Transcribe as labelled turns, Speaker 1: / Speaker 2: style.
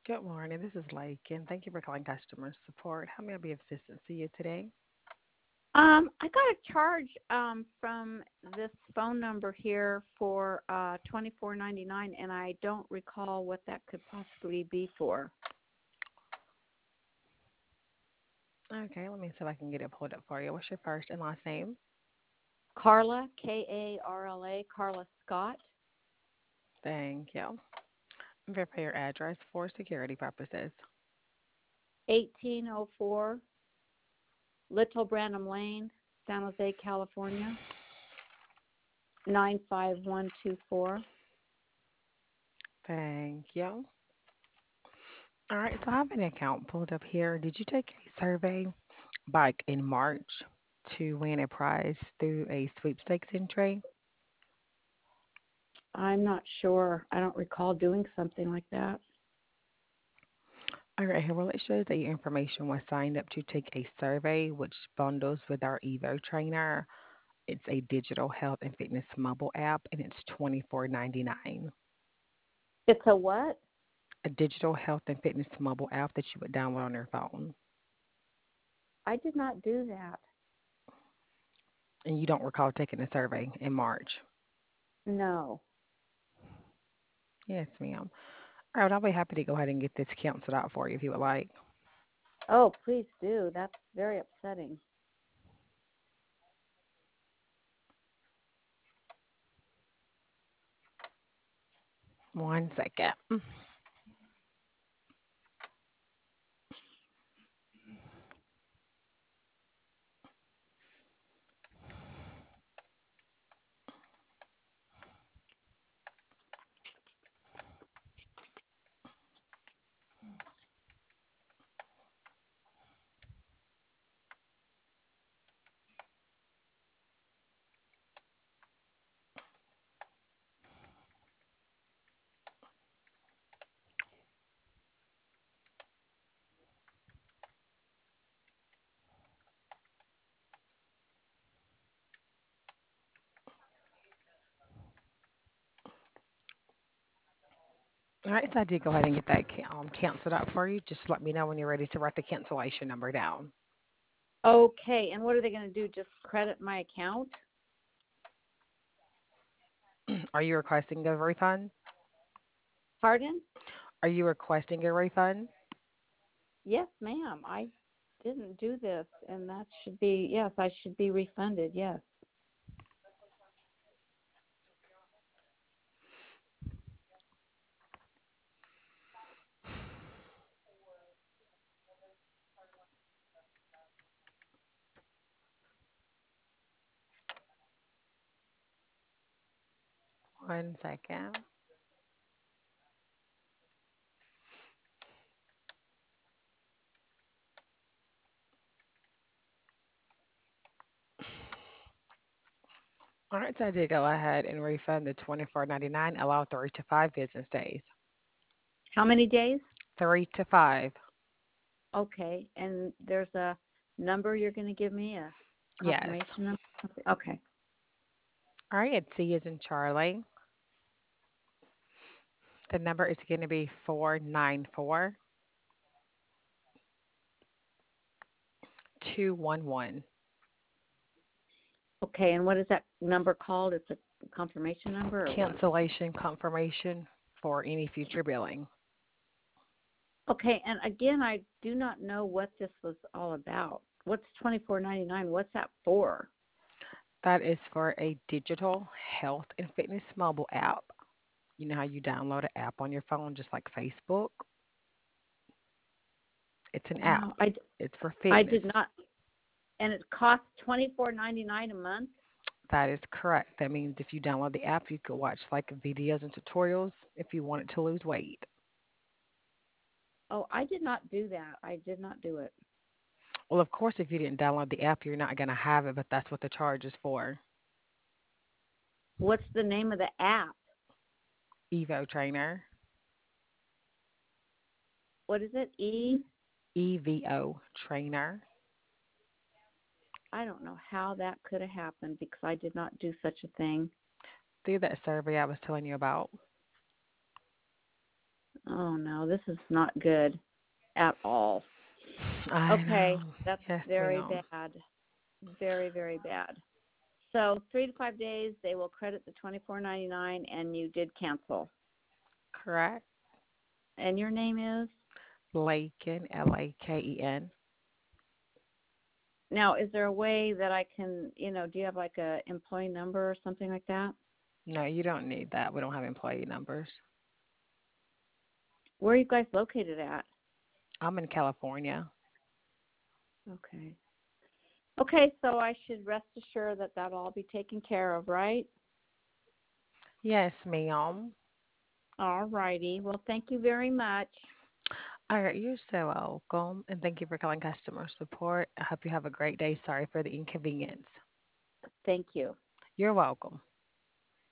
Speaker 1: Good morning. This is Lake, and thank you for calling customer support. How may I be of assistance to you today?
Speaker 2: I got a charge from this phone number here for $24.99, and I don't recall what that could possibly be for.
Speaker 1: Okay, let me see if I can get it pulled up for you. What's your first and last name?
Speaker 2: Carla, Karla, Carla Scott,
Speaker 1: Thank you. Verify your address for security purposes.
Speaker 2: 1804 Little Branham Lane, San Jose, California, 95124.
Speaker 1: Thank you. All right, so I have an account pulled up here. Did you take a survey back in March to win a prize through a sweepstakes entry?
Speaker 2: I'm not sure. I don't recall doing something like that.
Speaker 1: All right, here, well, it shows that your information was signed up to take a survey, which bundles with our Evo trainer. It's a digital health and fitness mobile app, and it's 24.99.
Speaker 2: It's a what?
Speaker 1: A digital health and fitness mobile app that you would download on your phone.
Speaker 2: I did not do that.
Speaker 1: And you don't recall taking a survey in March.
Speaker 2: No.
Speaker 1: Yes, ma'am. All right, I'll be happy to go ahead and get this canceled out for you if you would like.
Speaker 2: Oh, please do. That's very upsetting.
Speaker 1: One second. All right, so I did go ahead and get that canceled out for you. Just let me know when you're ready to write the cancellation number down.
Speaker 2: Okay, and what are they going to do? Just credit my account?
Speaker 1: Are you requesting a refund?
Speaker 2: Pardon?
Speaker 1: Are you requesting a refund?
Speaker 2: Yes, ma'am. I didn't do this, and that should be, yes, I should be refunded, yes.
Speaker 1: One second. All right, so I did go ahead and refund the 24.99. Allow 3 to 5 business days.
Speaker 2: How many days?
Speaker 1: 3 to 5.
Speaker 2: Okay, and there's a number you're going to give me, a
Speaker 1: Yes.
Speaker 2: confirmation number? Okay.
Speaker 1: All right, it's C is in Charlie. The number is going to be 494-211.
Speaker 2: Okay, and what is that number called? It's a confirmation number or what?
Speaker 1: Cancellation confirmation for any future billing.
Speaker 2: Okay, and again, I do not know what this was all about. What's 24.99? What's that for?
Speaker 1: That is for a digital health and fitness mobile app. You know how you download an app on your phone just like Facebook? It's an app.
Speaker 2: No,
Speaker 1: It's for
Speaker 2: I
Speaker 1: fitness.
Speaker 2: did not. And it costs 24.99 a month.
Speaker 1: That is correct. That means if you download the app, you could watch like videos and tutorials if you wanted to lose weight.
Speaker 2: Oh, I did not do that. I did not do it.
Speaker 1: Well, of course, if you didn't download the app, you're not going to have it, but that's what the charge is for.
Speaker 2: What's the name of the app?
Speaker 1: Evo Trainer.
Speaker 2: What is it?
Speaker 1: EVO Trainer.
Speaker 2: I don't know how that could have happened because I did not do such a thing.
Speaker 1: Through that survey I was telling you about.
Speaker 2: Oh no, this is not good at all.
Speaker 1: I
Speaker 2: Okay,
Speaker 1: know.
Speaker 2: that's
Speaker 1: Yes,
Speaker 2: very
Speaker 1: ma'am.
Speaker 2: bad. Very, very bad. So 3 to 5 days, they will credit the 24.99, and you did cancel.
Speaker 1: Correct.
Speaker 2: And your name is?
Speaker 1: Laken, Laken.
Speaker 2: Now, is there a way that I can, do you have like a employee number or something like that?
Speaker 1: No, you don't need that. We don't have employee numbers.
Speaker 2: Where are you guys located at?
Speaker 1: I'm in California.
Speaker 2: Okay. Okay, so I should rest assured that that'll all be taken care of, right?
Speaker 1: Yes, ma'am.
Speaker 2: All righty. Well, thank you very much.
Speaker 1: All right, you're so welcome. And thank you for calling customer support. I hope you have a great day. Sorry for the inconvenience.
Speaker 2: Thank you.
Speaker 1: You're welcome.